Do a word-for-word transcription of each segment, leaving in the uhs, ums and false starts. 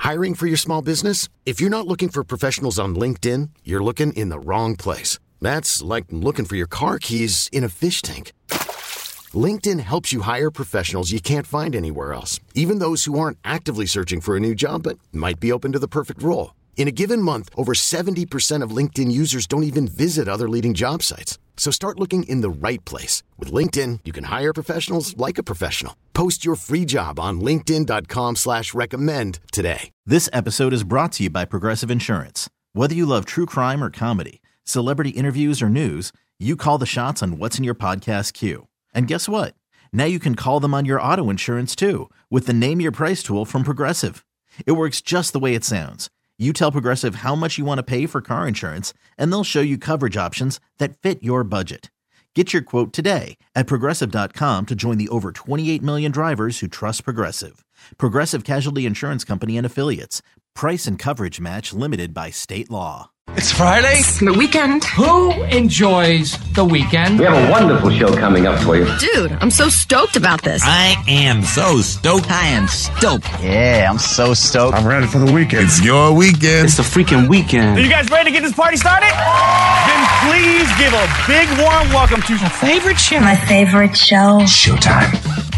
Hiring for your small business? If you're not looking for professionals on LinkedIn, you're looking in the wrong place. That's like looking for your car keys in a fish tank. LinkedIn helps you hire professionals you can't find anywhere else, even those who aren't actively searching for a new job but might be open to the perfect role. In a given month, over seventy percent of LinkedIn users don't even visit other leading job sites. So start looking in the right place. With LinkedIn, you can hire professionals like a professional. Post your free job on linkedin dot com slash recommend today. This episode is brought to you by Progressive Insurance. Whether you love true crime or comedy, celebrity interviews or news, you call the shots on what's in your podcast queue. And guess what? Now you can call them on your auto insurance too with the Name Your Price tool from Progressive. It works just the way it sounds. You tell Progressive how much you want to pay for car insurance, and they'll show you coverage options that fit your budget. Get your quote today at Progressive dot com to join the over twenty-eight million drivers who trust Progressive. Progressive Casualty Insurance Company and Affiliates. Price and coverage match limited by state law. It's Friday. It's the weekend. Who enjoys the weekend? We have a wonderful show coming up for you. Dude, I'm so stoked about this. I am so stoked. I am stoked. Yeah, I'm so stoked. I'm ready for the weekend. It's your weekend. It's the freaking weekend. Are you guys ready to get this party started? Then please give a big warm welcome to my favorite show. My favorite show. Showtime.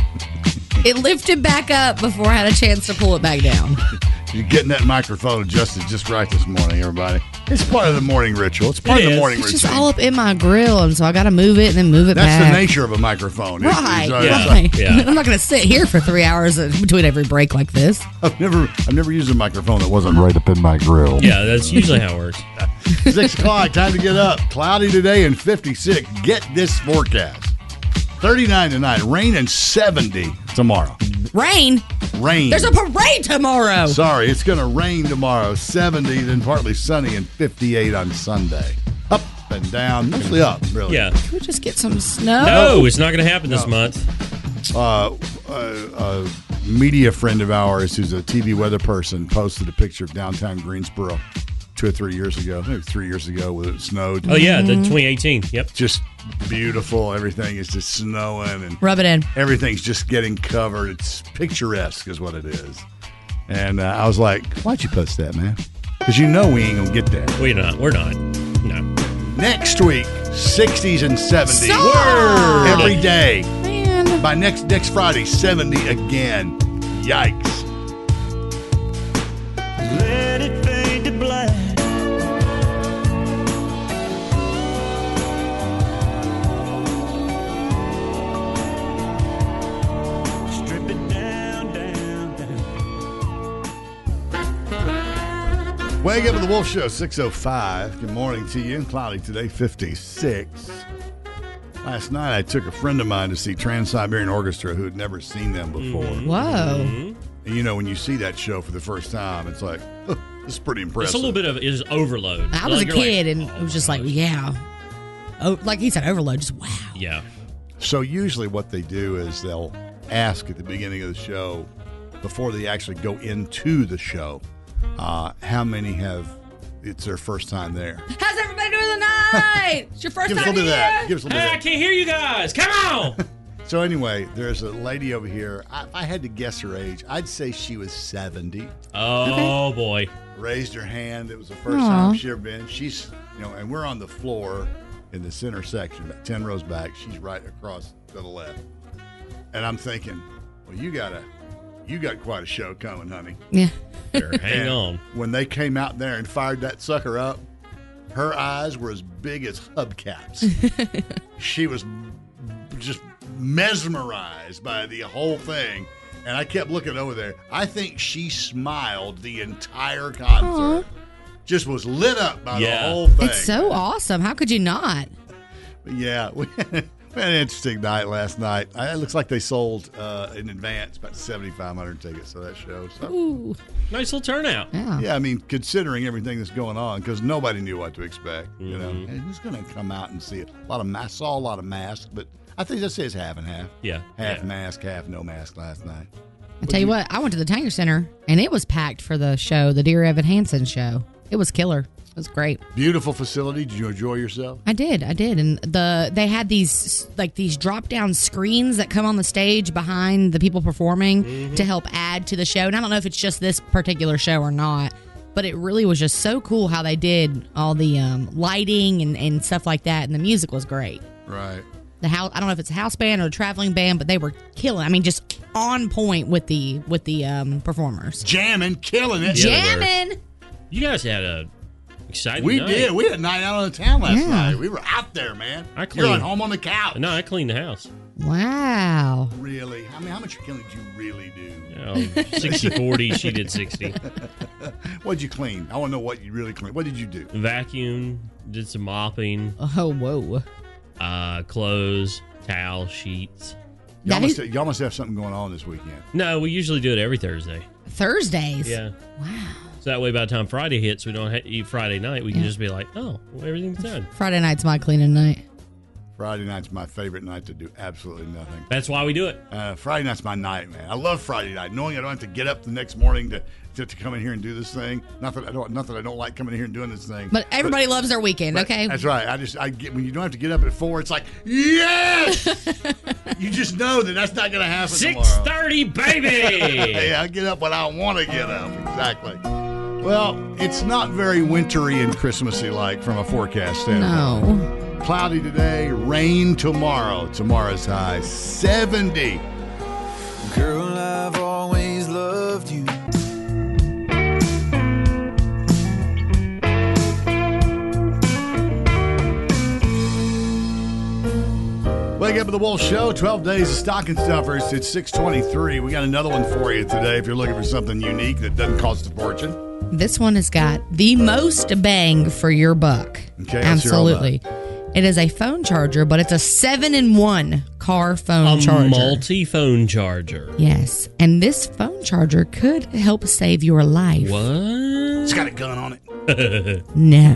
It lifted back up before I had a chance to pull it back down. You're getting that microphone adjusted just right this morning, everybody. It's part of the morning ritual. It's part it of the is. morning it's routine. It's just all up in my grill, and so I got to move it and then move it That's back. That's the nature of a microphone. Right. It's, uh, yeah. Right. Yeah. I'm not going to sit here for three hours between every break like this. I've never I've never used a microphone that wasn't right up in my grill. Yeah, that's usually how it works. Six o'clock, time to get up. Cloudy today and fifty-six. Get this forecast. thirty-nine tonight, rain and seventy tomorrow. Rain? Rain. There's a parade tomorrow. Sorry, it's going to rain tomorrow. seventy, then partly sunny, and fifty-eight on Sunday. Up and down, mostly up, really. Yeah. Can we just get some snow? No, it's not going to happen this no. month. Uh, uh, a media friend of ours who's a T V weather person posted a picture of downtown Greensboro two or three years ago. Maybe three years ago when it snowed. Oh, yeah, the twenty eighteen. Yep. Just beautiful. Everything is just snowing. And rub it in. Everything's just getting covered. It's picturesque is what it is. And uh, I was like, why'd you post that, man? Because you know we ain't going to get that. We're not. We're not. No. Next week, sixties and seventies. Stop! Every day. Man. By next next Friday, seventy again. Yikes. Let it fade to black. Strip it down, down, down. Wake up with the Wolf Show, six oh five. Good morning to you. Cloudy today, fifty-six. Last night, I took a friend of mine to see Trans-Siberian Orchestra who had never seen them before. Mm-hmm. Whoa. Mm-hmm. And you know, when you see that show for the first time, it's like, oh, this is pretty impressive. It's a little bit of it is overload. I was like, a kid, like, and oh, it was just gosh. like, yeah. Oh, like he said, overload. Just wow. Yeah. So usually what they do is they'll ask at the beginning of the show, before they actually go into the show, uh, how many have, it's their first time there. How's everybody doing tonight? It's your first Give us a time little bit of that. here? Give us a little Hey, bit I of can't hear you guys. Come on. that. So anyway, there's a lady over here. I, if I had to guess her age, I'd say she was seventy. Oh, okay. boy. Raised her hand. It was the first Aww. time she ever been. She's, you know, and we're on the floor in the center section, about ten rows back. She's right across to the left. And I'm thinking, well, you got a, you got quite a show coming, honey. Yeah. Here, hang And on. When they came out there and fired that sucker up, her eyes were as big as hubcaps. She was just mesmerized by the whole thing. And I kept looking over there. I think she smiled the entire concert. Aww. Just was lit up by yeah. the whole thing. It's so awesome. How could you not? Yeah. We had an interesting night last night. It looks like they sold uh, in advance about seventy-five hundred tickets to that show. So. Ooh. Nice little turnout. Yeah. Yeah, I mean, considering everything that's going on, because nobody knew what to expect. Mm-hmm. You know, and who's going to come out and see it? A lot of masks. Saw a lot of masks, but I think that says half and half. Yeah, half yeah. mask, half no mask last night. I tell you what, I went to the Tanger Center and it was packed for the show, the Dear Evan Hansen show. It was killer. It was great. Beautiful facility. Did you enjoy yourself? I did, I did, and the they had these like these drop down screens that come on the stage behind the people performing mm-hmm. to help add to the show. And I don't know if it's just this particular show or not, but it really was just so cool how they did all the um, lighting and, and stuff like that, and the music was great. Right. The house, I don't know if it's a house band or a traveling band, but they were killing. I mean, just on point with the with the um, performers, jamming, killing it, yeah, jamming. You guys had a exciting We night. did. We had a night out on the town last Yeah. night. We were out there, man. I cleaned. You're at home on the couch. No, I cleaned the house. Wow. Really? I mean, how much killing did you really do? Oh, sixty forty, she did sixty. What'd you clean? I want to know what you really cleaned. What did you do? Vacuum, did some mopping. Oh, whoa. Uh, clothes, towel, sheets. Y'all must, y'all must have something going on this weekend. No, we usually do it every Thursday. Thursdays? Yeah. Wow. So that way by the time Friday hits, we don't have to eat Friday night. We can Yeah. just be like, oh, well, everything's done. Friday night's my cleaning night. Friday night's my favorite night to do absolutely nothing. That's why we do it. Uh, Friday night's my night, man. I love Friday night, knowing I don't have to get up the next morning to, to, to come in here and do this thing. Not that I don't, not that I don't like coming in here and doing this thing. But everybody loves their weekend, but okay? That's right. I just I get when you don't have to get up at four. It's like yes. You just know that that's not going to happen tomorrow. six thirty, baby. Hey, I get up when I want to get up. Exactly. Well, it's not very wintry and Christmassy like from a forecast standpoint. No. Cloudy today, rain tomorrow. Tomorrow's high seventy. Girl, I've always loved you. Wake up with the Wolf Show, twelve days of stocking stuffers. It's six twenty-three. We got another one for you today if you're looking for something unique that doesn't cost a fortune. This one has got the most bang for your buck. Okay, absolutely. It is a phone charger, but it's a seven-in-one car phone a charger. A multi-phone charger. Yes, and this phone charger could help save your life. What? It's got a gun on it. No.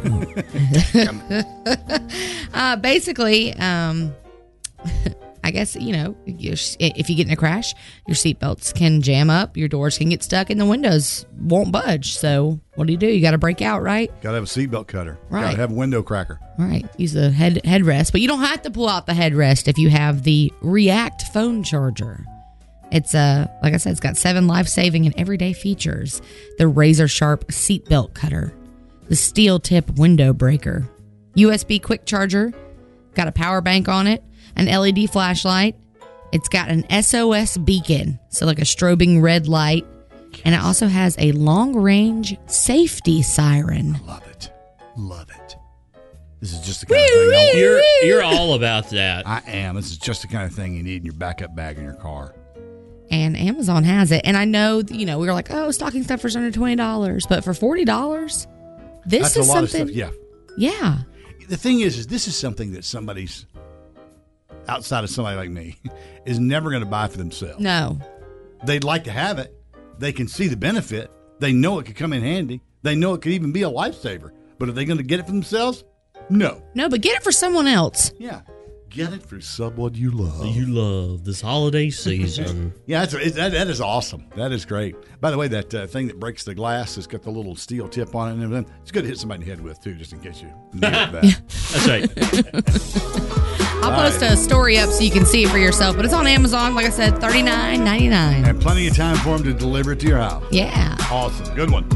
uh, basically, um, I guess, you know, if you get in a crash, your seatbelts can jam up, your doors can get stuck, and the windows won't budge. So what do you do? You got to break out, right? Got to have a seatbelt cutter. Right. Got to have a window cracker. Right. Use the head headrest, but you don't have to pull out the headrest if you have the React phone charger. It's a, like I said, it's got seven life-saving and everyday features. The razor-sharp seatbelt cutter, the steel tip window breaker, U S B quick charger, got a power bank on it, an L E D flashlight. It's got an S O S beacon, so like a strobing red light. And it also has a long-range safety siren. Love it. Love it. This is just the kind of thing I want. You're, you're all about that. I am. This is just the kind of thing you need in your backup bag in your car. And Amazon has it. And I know, you know, we were like, oh, stocking stuffers under twenty dollars. But for forty dollars, this That's is a lot something. of stuff. Yeah. Yeah. The thing is, is this is something that somebody's outside of somebody like me is never going to buy for themselves. No. They'd like to have it. They can see the benefit. They know it could come in handy. They know it could even be a lifesaver. But are they going to get it for themselves? No. No, but get it for someone else. Yeah. Get it for someone you love. You love this holiday season. Yeah, that's, it, that, that is awesome. That is great. By the way, that uh, thing that breaks the glass has got the little steel tip on it and everything. It's good to hit somebody in the head with, too, just in case you need that. That's right. I'll All post right. a story up so you can see it for yourself. But it's on Amazon, like I said, thirty-nine ninety-nine. And plenty of time for them to deliver it to your house. Yeah. Awesome. Good one.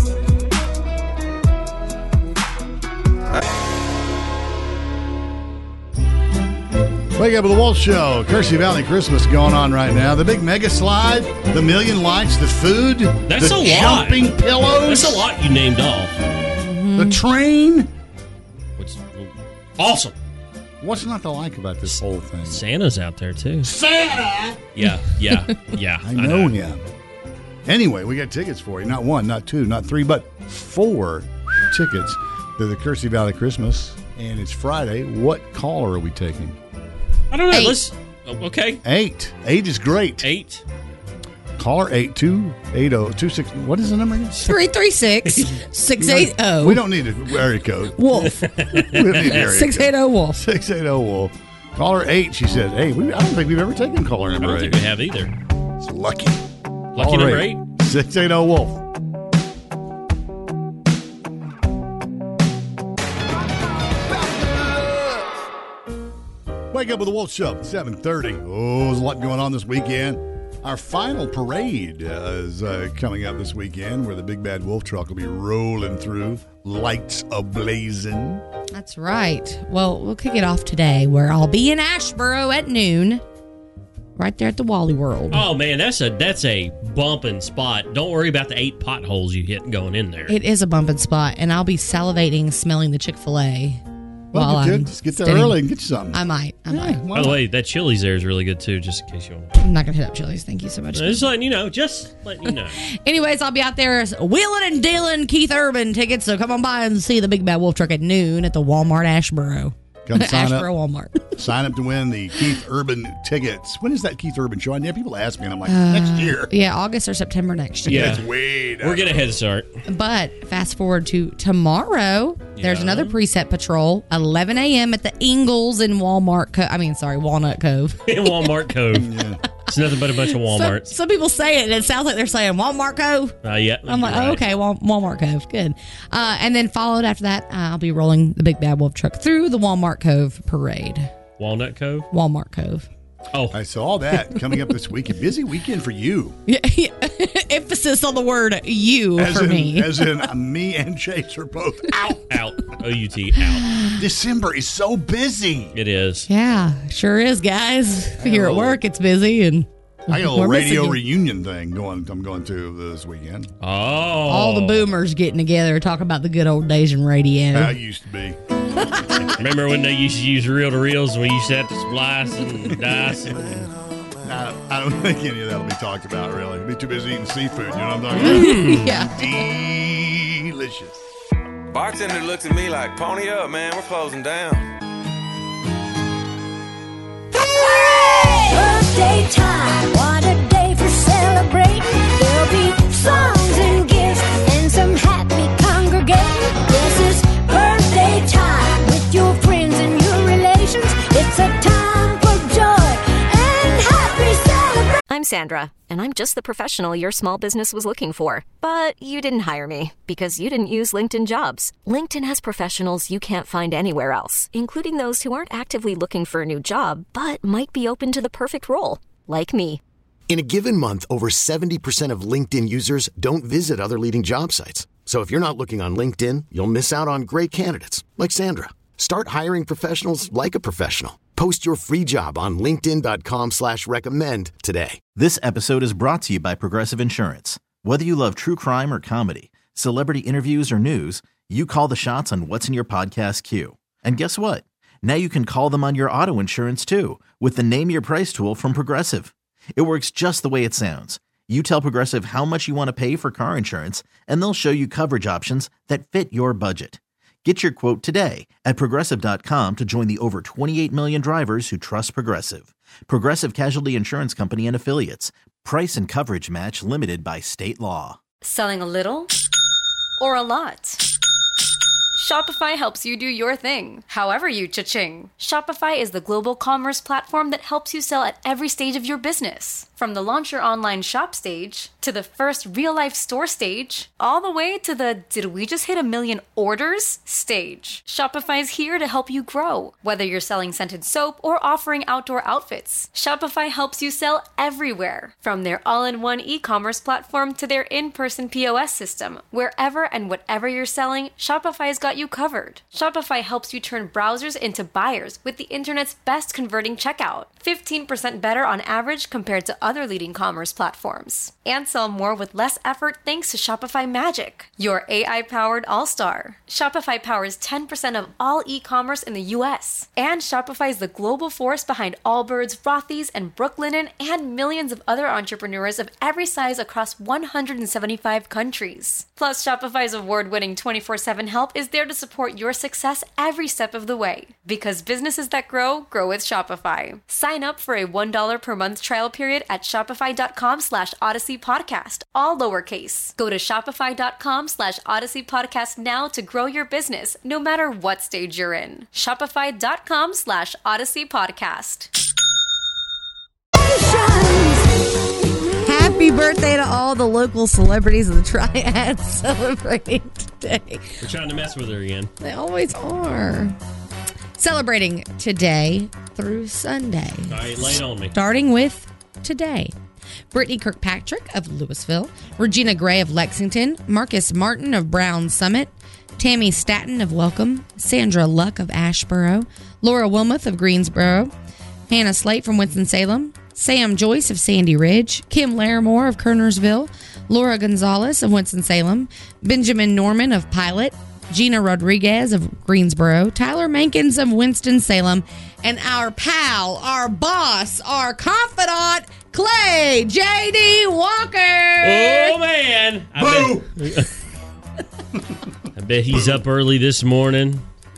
Wake up with the Wolf Show. Kersey Valley Christmas going on right now. The big mega slide, the million lights, the food, That's the a lot. jumping pillows. That's a lot you named off. The train. What's awesome. What's not to like about this whole thing? Santa's out there, too. Santa! Yeah, yeah, yeah. I know him. Anyway, we got tickets for you. Not one, not two, not three, but four tickets to the Kersey Valley Christmas. And it's Friday. What caller are we taking? I don't know. Eight. Let's. Okay. Eight. Eight is great. Eight. Caller eight two eight zero two six. What is the number again? three three six, six eight zero. We don't need an area code. Wolf. We don't need an area six eight zero Wolf. six eight zero Wolf. Caller eight. She said, "Hey, we, I don't think we've ever taken caller I number don't eight. think we have either. It's lucky. Lucky number eight. Six eight zero Wolf. Wake Up with the Wolf Show, seven thirty. Oh, there's a lot going on this weekend. Our final parade uh, is uh, coming up this weekend where the Big Bad Wolf Truck will be rolling through, lights ablazing. That's right. Well, we'll kick it off today where I'll be in Asheboro at noon, right there at the Wally World. Oh, man, that's a that's a bumping spot. Don't worry about the eight potholes you hit going in there. It is a bumping spot, and I'll be salivating, smelling the Chick-fil-A. Well, while you I'm could just get there standing. early and get you something. I might. I Yeah, might. By the way, that Chili's there is really good, too, just in case you want. I'm not going to hit up Chili's. Thank you so much. Just letting you know. Just letting you know. Anyways, I'll be out there wheeling and dealing Keith Urban tickets, so come on by and see the Big Bad Wolf Truck at noon at the Walmart Asheboro. Come sign up. Asheboro Walmart. Sign up to win the Keith Urban tickets. When is that Keith Urban show? And yeah, people ask me, and I'm like, next year. Yeah, August or September next year. Yeah. It's way down. We're getting a head start. But fast forward to tomorrow, there's Yeah. another preset patrol, eleven a.m. at the Ingles in Walmart. Co- I mean, sorry, Walnut Cove. In Walmart Cove. Yeah. It's nothing but a bunch of Some, Walmarts. some people say it, and it sounds like they're saying Walmart Cove. Uh, yeah, I'm like, you're oh, right. okay, Wal- Walmart Cove, good. Uh, and then followed after that, uh, I'll be rolling the Big Bad Wolf Truck through the Walmart Cove parade. Walnut Cove? Walmart Cove. Oh. I saw all that coming up this week. A busy weekend for you. Yeah, yeah. Emphasis on the word "you" As for in, me. As in, me and Chase are both out. Out. O U T, out. December is so busy. It is. Yeah, sure is, guys. Here at Oh. work, it's busy, and I got a we're little missing radio you. reunion thing going. I'm going to this weekend. Oh. All the boomers getting together, talk about the good old days in radio. How it used to be. Remember when they used to use reel to reels and we used to have to splice and dice? And... I, I don't think any of that will be talked about, really. I'll be too busy eating seafood. You know what I'm talking about? Yeah. Delicious. Bartender looks at me like, pony up, man, we're closing down. Birthday time, what a day for celebrating. There'll be songs and gifts and some happy congregating. This is birthday time with your friends and your relations. It's a time for joy and happy celebration. I'm Sandra, and I'm just the professional your small business was looking for. But you didn't hire me because you didn't use LinkedIn Jobs. LinkedIn has professionals you can't find anywhere else, including those who aren't actively looking for a new job, but might be open to the perfect role, like me. In a given month, over seventy percent of LinkedIn users don't visit other leading job sites. So if you're not looking on LinkedIn, you'll miss out on great candidates like Sandra. Start hiring professionals like a professional. Post your free job on linkedin dot com slash recommend today. This episode is brought to you by Progressive Insurance. Whether you love true crime or comedy, celebrity interviews or news, you call the shots on what's in your podcast queue. And guess what? Now you can call them on your auto insurance too with the Name Your Price tool from Progressive. It works just the way it sounds. You tell Progressive how much you want to pay for car insurance, and they'll show you coverage options that fit your budget. Get your quote today at Progressive dot com to join the over twenty-eight million drivers who trust Progressive. Progressive Casualty Insurance Company and Affiliates. Price and coverage match limited by state law. Selling a little or a lot? Shopify helps you do your thing, however you cha-ching. Shopify is the global commerce platform that helps you sell at every stage of your business. From the launch your online shop stage, to the first real-life store stage, all the way to the did we just hit a million orders stage. Shopify's here to help you grow. Whether you're selling scented soap or offering outdoor outfits, Shopify helps you sell everywhere. From their all-in-one e-commerce platform to their in-person P O S system, wherever and whatever you're selling, Shopify's got you covered. Shopify helps you turn browsers into buyers with the internet's best converting checkout. fifteen percent better on average compared to other leading commerce platforms. And sell more with less effort thanks to Shopify Magic, your A I-powered all-star. Shopify powers ten percent of all e-commerce in the U S. And Shopify is the global force behind Allbirds, Rothy's, and Brooklinen, and millions of other entrepreneurs of every size across one hundred seventy-five countries. Plus, Shopify's award-winning twenty-four seven help is there to support your success every step of the way. Because businesses that grow, grow with Shopify. Sign up for a one dollar per month trial period at shopify.com slash Odyssey Podcast, all lowercase. Go to shopify.com slash Odyssey Podcast now to grow your business, no matter what stage you're in. Shopify.com slash Odyssey Podcast. Happy birthday to all the local celebrities of the Triad celebrating today. We're trying to mess with her again. They always are. Celebrating today through Sunday. All right, lay it on me. Starting with today. Brittany Kirkpatrick of Louisville, Regina Gray of Lexington, Marcus Martin of Brown Summit, Tammy Staton of Welcome, Sandra Luck of Ashboro, Laura Wilmoth of Greensboro, Hannah Slate from Winston-Salem, Sam Joyce of Sandy Ridge, Kim Larimore of Kernersville, Laura Gonzalez of Winston-Salem, Benjamin Norman of Pilot, Gina Rodriguez of Greensboro, Tyler Mankins of Winston-Salem, and our pal, our boss, our confidant, Clay J D Walker. Oh, man. I bet, I bet he's up early this morning.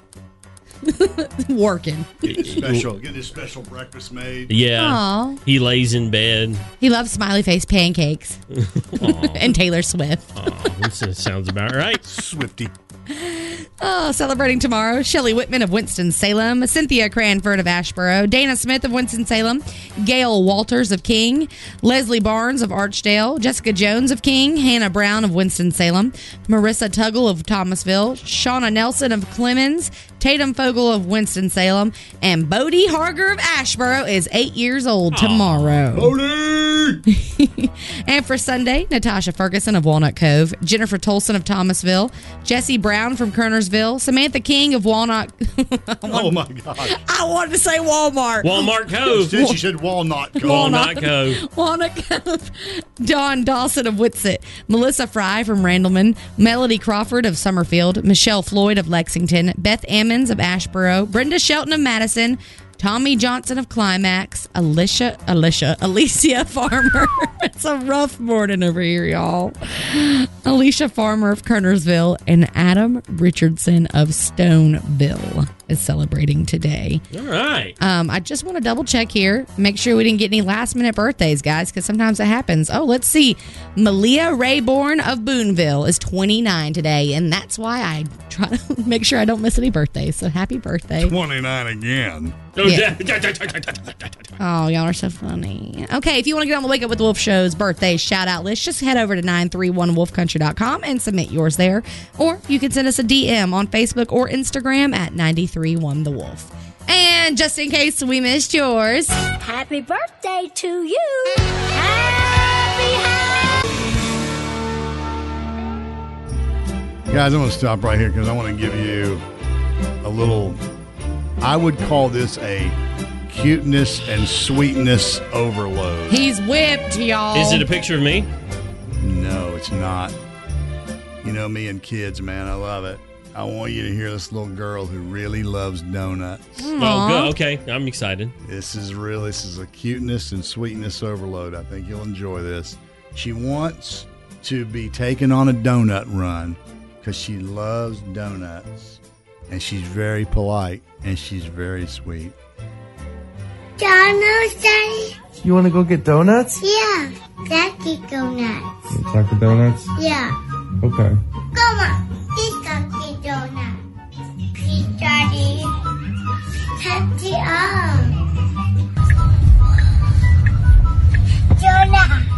Working. Special. Getting his special breakfast made. Yeah. Aw. He lays in bed. He loves smiley face pancakes. And Taylor Swift. Oh, this sounds about right. Swifty. Oh, celebrating tomorrow, Shelley Whitman of Winston-Salem, Cynthia Cranford of Ashboro, Dana Smith of Winston-Salem, Gail Walters of King, Leslie Barnes of Archdale, Jessica Jones of King, Hannah Brown of Winston-Salem, Marissa Tuggle of Thomasville, Shauna Nelson of Clemens, Tatum Fogel of Winston-Salem, and Bodie Harger of Ashboro is eight years old tomorrow. Bodie! And for Sunday, Natasha Ferguson of Walnut Cove, Jennifer Tolson of Thomasville, Jesse Brown from Kernersville, Samantha King of Walnut. Oh my gosh! I wanted to say Walmart. Walmart Cove. Since you said Walnut Cove. Walnut Cove. Walnut Cove. Dawn Dawson of Witsit, Melissa Fry from Randleman, Melody Crawford of Summerfield, Michelle Floyd of Lexington, Beth Ammons of Ashboro, Brenda Shelton of Madison, Tommy Johnson of Climax, Alicia, Alicia, Alicia Farmer. It's a rough morning over here, y'all. Alicia Farmer of Kernersville and Adam Richardson of Stoneville is celebrating today. All right. Um, I just want to double check here. Make sure we didn't get any last minute birthdays, guys, because sometimes it happens. Oh, let's see. Malia Rayborn of Boonville is twenty-nine today, and that's why I try to make sure I don't miss any birthdays. So happy birthday. twenty-nine again. Yeah. Oh, y'all are so funny. Okay, if you want to get on the Wake Up with the Wolf Show's birthday shout out list, just head over to nine three one wolf country dot com and submit yours there. Or you can send us a D M on Facebook or Instagram at nine three one the wolf. And just in case we missed yours, happy birthday to you. Happy, happy. Guys, I'm going to stop right here because I want to give you a little, I would call this a cuteness and sweetness overload. He's whipped, y'all. Is it a picture of me? No, it's not. You know me and kids, man. I love it. I want you to hear this little girl who really loves donuts. Aww. Oh, good. Okay. I'm excited. This is really, this is a cuteness and sweetness overload. I think you'll enjoy this. She wants to be taken on a donut run because she loves donuts. And she's very polite and she's very sweet. Donuts, Daddy? You want to go get donuts? Yeah. Daddy donuts. Chocolate donuts? Yeah. Okay. Come on. Please go get donuts. Please, Daddy. Daddy, um. Donut.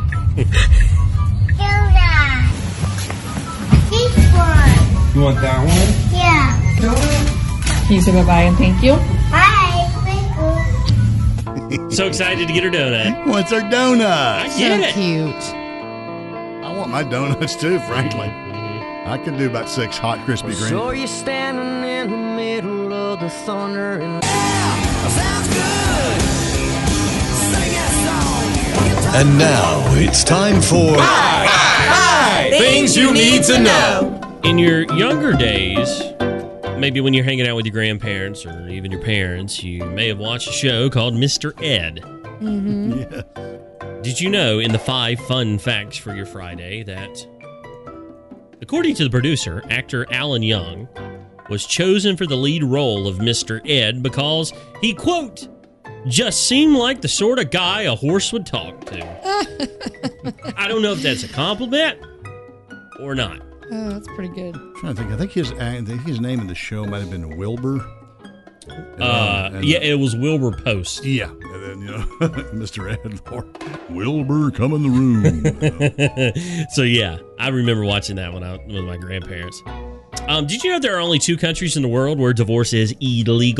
Donut. This one. You want that one? Yeah. Donut? Can you say bye-bye and thank you? Bye. Thank you. So excited to get her donut. What's her donut? I get so it. Cute. I want my donuts too, frankly. I could do about six hot Krispy Kreme. So you're standing in the middle of the thunder and sounds good. Sing that song. And now it's time for Five, five Things You Need to Know. In your younger days, maybe when you're hanging out with your grandparents or even your parents, you may have watched a show called Mister Ed. Mm-hmm. Yeah. Did you know in the five fun facts for your Friday that, according to the producer, actor Alan Young was chosen for the lead role of Mister Ed because he, quote, just seemed like the sort of guy a horse would talk to. I don't know if that's a compliment or not. Oh, that's pretty good. I'm trying to think. I think his I think his name in the show might have been Wilbur. Uh, and, yeah, it was Wilbur Post. Yeah, and then you know Mister Ed or Wilbur, come in the room. So yeah, I remember watching that when I with my grandparents. Um, did you know there are only two countries in the world where divorce is illegal?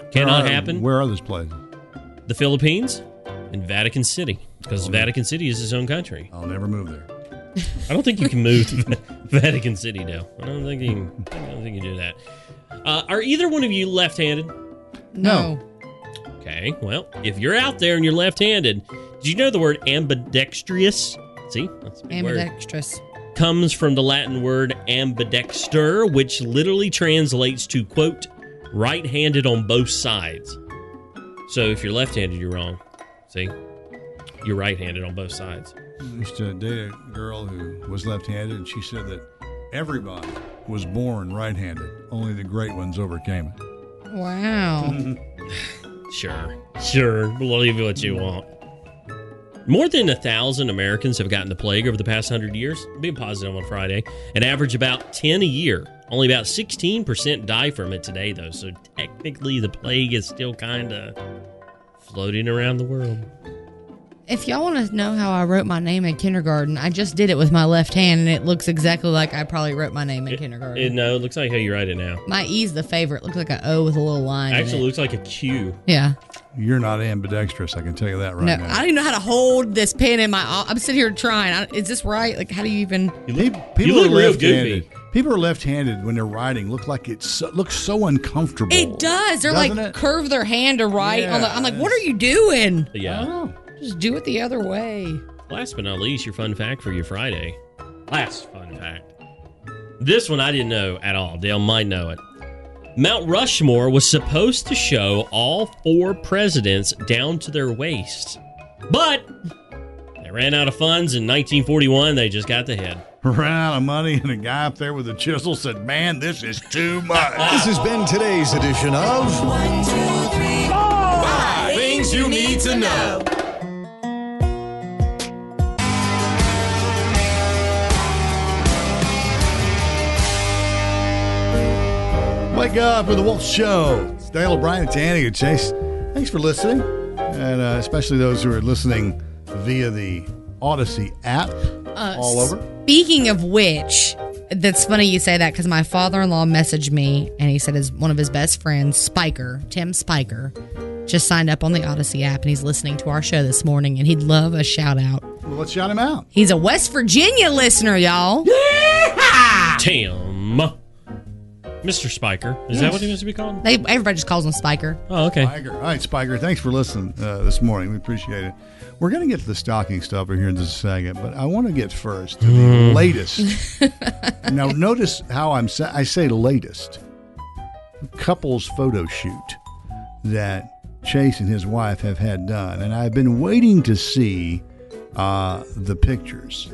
Cannot Where are- happen. Where are those places? The Philippines and Vatican City, because Vatican City is its own country. I'll never move there. I don't think you can move to Vatican City now. I don't think you can, I don't think you can do that. Uh, are either one of you left-handed? No. Okay, well, if you're out there and you're left-handed, did you know the word ambidextrous? See? That's a big word. Ambidextrous. Comes from the Latin word ambidexter, which literally translates to, quote, right-handed on both sides. So if you're left-handed, you're wrong. See? You're right-handed on both sides. I used to date a girl who was left-handed, and she said that everybody was born right-handed. Only the great ones overcame it. Wow. Sure. Sure. Believe what you want. More than a thousand Americans have gotten the plague over the past hundred years. Being positive on Friday. An average about ten a year. Only about sixteen percent die from it today, though. So technically, the plague is still kind of floating around the world. If y'all want to know how I wrote my name in kindergarten, I just did it with my left hand, and it looks exactly like I probably wrote my name in It, kindergarten. it, no, it looks like how you write it now. My E's the favorite. Looks like an O with a little line. in Actually, it. it looks like a Q. Yeah. You're not ambidextrous, I can tell you that right No, now. I don't even know how to hold this pen in my. I'm sitting here trying. I, is this right? Like, how do you even? You Pe- look, people you look are real left-handed. goofy. People are left-handed when they're writing. Look like it so, looks so uncomfortable. It does. They're Doesn't like it? curve their hand to write. Yeah. On the, I'm like, what are you doing? Yeah. Just do it the other way. Last but not least, your fun fact for your Friday. Last fun fact. This one I didn't know at all. Dale might know it. Mount Rushmore was supposed to show all four presidents down to their waist. But they ran out of funds in nineteen forty-one. They just got the head. Ran out of money, and a guy up there with a chisel said, man, this is too much. This has been today's edition of One, two, three, four. Five things you need to know. Wake up with the Wolf Show. It's Dale O'Brien and Tanny and Chase. Thanks for listening, and uh, especially those who are listening via the Odyssey app Uh, all over. Speaking of which, that's funny you say that because my father-in-law messaged me and he said his one of his best friends, Spiker, Tim Spiker, just signed up on the Odyssey app and he's listening to our show this morning and he'd love a shout out. Well, let's shout him out. He's a West Virginia listener, y'all. Tim. Mister Spiker. Is that what he wants to be called? They everybody just calls him Spiker. Oh, okay. Spiker. All right, Spiker, thanks for listening uh, this morning. We appreciate it. We're going to get to the stocking stuffer here in just a second, but I want to get first to the Mm. latest. Now, notice how I'm sa- I say latest. Couples photo shoot that Chase and his wife have had done, and I've been waiting to see uh, the pictures.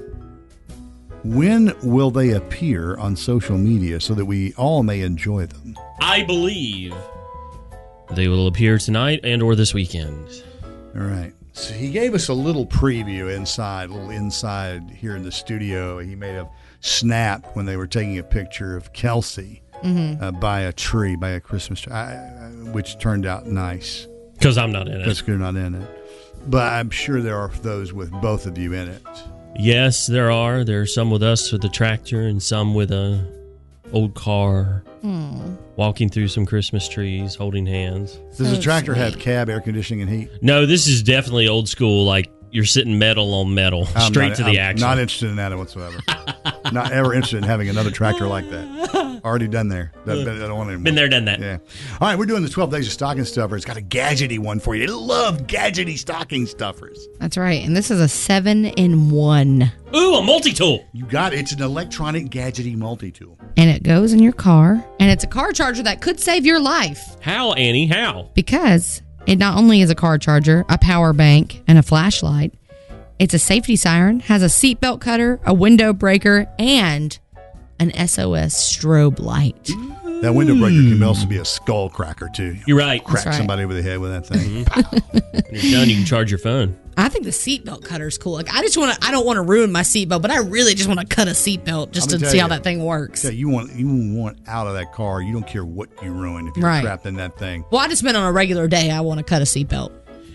When will they appear on social media so that we all may enjoy them? I believe they will appear tonight and or this weekend. All right. So he gave us a little preview inside, a little inside here in the studio. He made a snap when they were taking a picture of Kelsey Mhm. uh, by a tree, by a Christmas tree, I, I, which turned out nice. Because I'm not in it. Because you're not in it. But I'm sure there are those with both of you in it. Yes, there are. There are some with us with a tractor and some with a old car. Hmm. Walking through some Christmas trees, holding hands. Does the tractor have cab, air conditioning, and heat? No, this is definitely old school. Like you're sitting metal on metal, I'm straight not- to the I'm action. Not interested in that whatsoever. Not ever interested in having another tractor like that. Already done there. That, I don't want anymore. Been there, done that. Yeah. All right, we're doing the twelve days of stocking stuffers. It's got a gadgety one for you. I love gadgety stocking stuffers. That's right. And this is a seven in one. Ooh, a multi-tool. You got it. It's an electronic gadgety multi-tool. And it goes in your car. And it's a car charger that could save your life. How, Annie? How? Because it not only is a car charger, a power bank, and a flashlight, it's a safety siren, has a seatbelt cutter, a window breaker, and an S O S strobe light. That window breaker can also be a skull cracker, too. You're right. Crack That's right. somebody over the head with that thing. When you're done, you can charge your phone. I think the seatbelt cutter is cool. Like I just want to, I don't want to ruin my seatbelt, but I really just want to cut a seatbelt just I'm to gonna see tell how you, that thing works. Yeah, you want you want out of that car. You don't care what you ruin if you're Right. trapped in that thing. Well, I just meant on a regular day, I want to cut a seatbelt.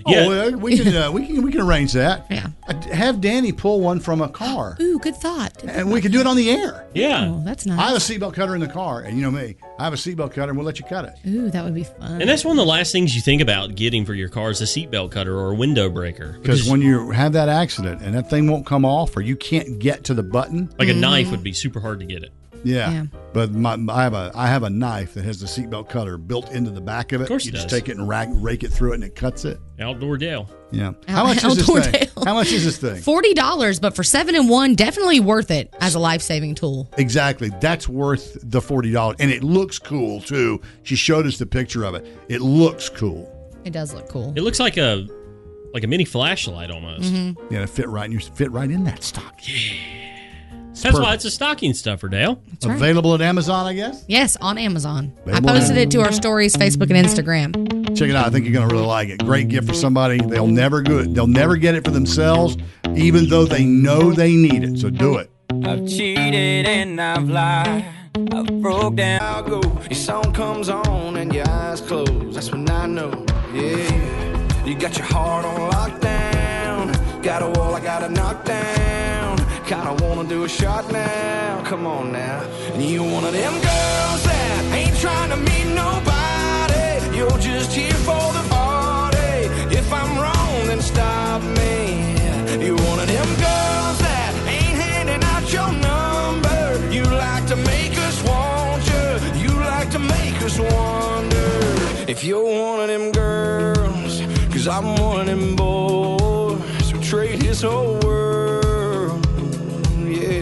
Yeah. Oh, well, we can uh, we can we can arrange that. Yeah. Have Danny pull one from a car. Ooh, good thought. Good And thought. we can do it on the air. Yeah. Oh, that's nice. I have a seatbelt cutter in the car, and you know me. I have a seatbelt cutter, and we'll let you cut it. Ooh, that would be fun. And that's one of the last things you think about getting for your car is a seatbelt cutter or a window breaker. Because when you have that accident and that thing won't come off, or you can't get to the button, like a knife would be super hard to get it. Yeah. Yeah. But my, I have a I have a knife that has the seatbelt cutter built into the back of it. Of course you it just does. take it and rack, rake it through it, and it cuts it. Outdoor Dale. Yeah. How much is this Outdoor thing? Dale. How much is this thing? Forty dollars, but for seven and one, definitely worth it as a life saving tool. Exactly. That's worth the forty dollars, and it looks cool too. She showed us the picture of it. It looks cool. It does look cool. It looks like a like a mini flashlight almost. Mm-hmm. Yeah, to fit right in your fit right in that stock. That's perfect. why it's a stocking stuffer, Dale. right. Available at Amazon, I guess. Yes, on Amazon. Available I posted on- it to our stories, Facebook and Instagram. Check it out. I think you're going to really like it. Great gift for somebody. They'll never go. They'll never get it for themselves, even though they know they need it. So do it. I've cheated and I've lied. I've broke down. I'll go. Your song comes on and your eyes close. That's when I know. Yeah, you got your heart on lockdown. Got a wall I gotta knock down. Kinda wanna do a shot now. Come on now. And you one of them girls that ain't trying to meet nobody. You're just here for the party. If I'm wrong, then stop me. You're one of them girls that ain't handing out your number. You like to make us want you. You like to make us wonder if you're one of them girls. Cause I'm one of them boys who trade his whole world, yeah,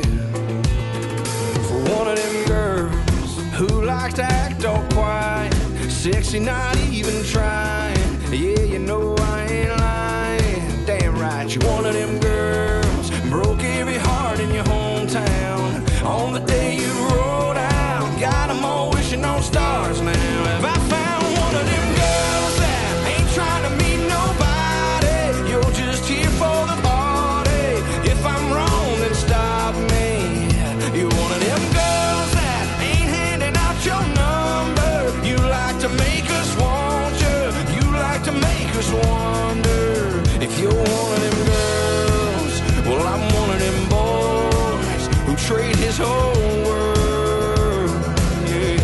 for one of them girls who likes to act all quiet, sexy, not even trying. Yeah, you know I ain't lying. Damn right, you're one of them girls. Broke every heart in your hometown on the day you rolled out. Got them all wishing on stars now. Have I found one of them girls that ain't trying to meet nobody? You're just here for the party. If I'm wrong, then stop me. You're one of them girls that ain't handing out your number. You like to make us want you. You like to make us wonder if you're one of them girls. Well, I'm one of them boys who trade his whole world, yeah,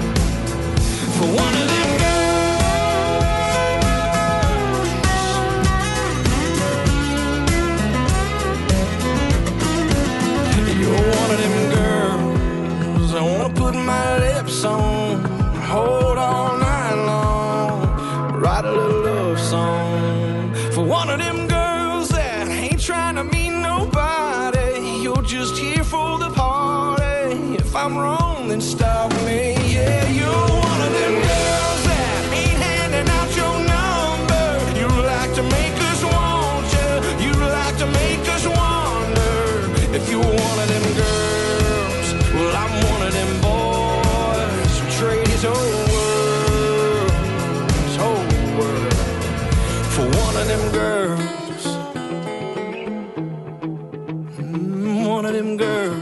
for one of them girls. You're one of them girls I wanna put my lips on, hold all night long, write a little love song for one of them girls that ain't trying to meet nobody. You're just here for the party. If I'm wrong, then stop me. Yeah, you're one of them girls that ain't handing out your number. You like to make us want you. You like to make us wonder if you're one of them girls. Well, I'm one of them boys who trade his whole world, his whole world for one of them girls. Mm, one of them girls.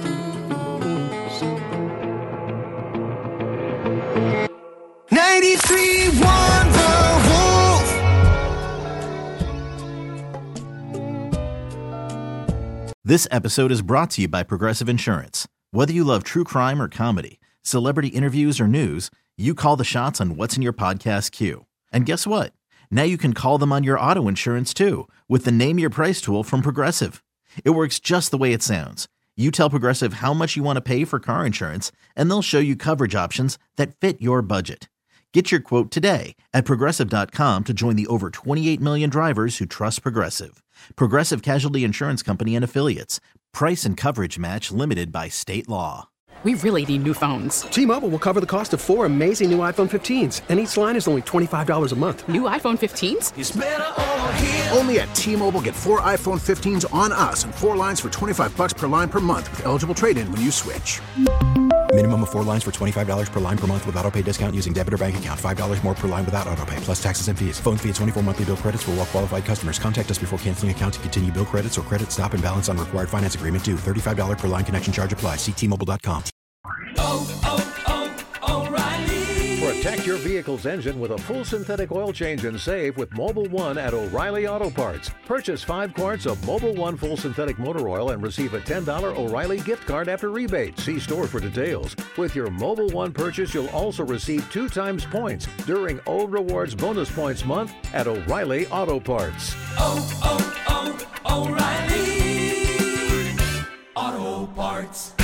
ninety-three one The Wolf. This episode is brought to you by Progressive Insurance. Whether you love true crime or comedy, celebrity interviews or news, you call the shots on what's in your podcast queue. And guess what? Now you can call them on your auto insurance too with the Name Your Price tool from Progressive. It works just the way it sounds. You tell Progressive how much you want to pay for car insurance, and they'll show you coverage options that fit your budget. Get your quote today at Progressive dot com to join the over twenty-eight million drivers who trust Progressive. Progressive Casualty Insurance Company and Affiliates. Price and coverage match limited by state law. We really need new phones. T-Mobile will cover the cost of four amazing new iPhone fifteens, and each line is only twenty-five dollars a month. New iPhone fifteens? It's better over here. Only at T-Mobile, get four iPhone fifteens on us and four lines for twenty-five bucks per line per month with eligible trade-in when you switch. Minimum of four lines for twenty-five dollars per line per month with autopay discount using debit or bank account. five dollars more per line without autopay, plus taxes and fees. Phone fee at twenty-four monthly bill credits for well-qualified customers. Contact us before canceling account to continue bill credits or credit stop and balance on required finance agreement due. thirty-five dollars per line connection charge applies. See T Mobile dot com. Oh, oh, oh, O'Reilly. Protect your vehicle's engine with a full synthetic oil change and save with Mobil one at O'Reilly Auto Parts. Purchase five quarts of Mobil one full synthetic motor oil and receive a ten dollars O'Reilly gift card after rebate. See store for details. With your Mobil one purchase, you'll also receive two times points during O Rewards Bonus Points Month at O'Reilly Auto Parts. Oh, oh, oh, O'Reilly Auto Parts.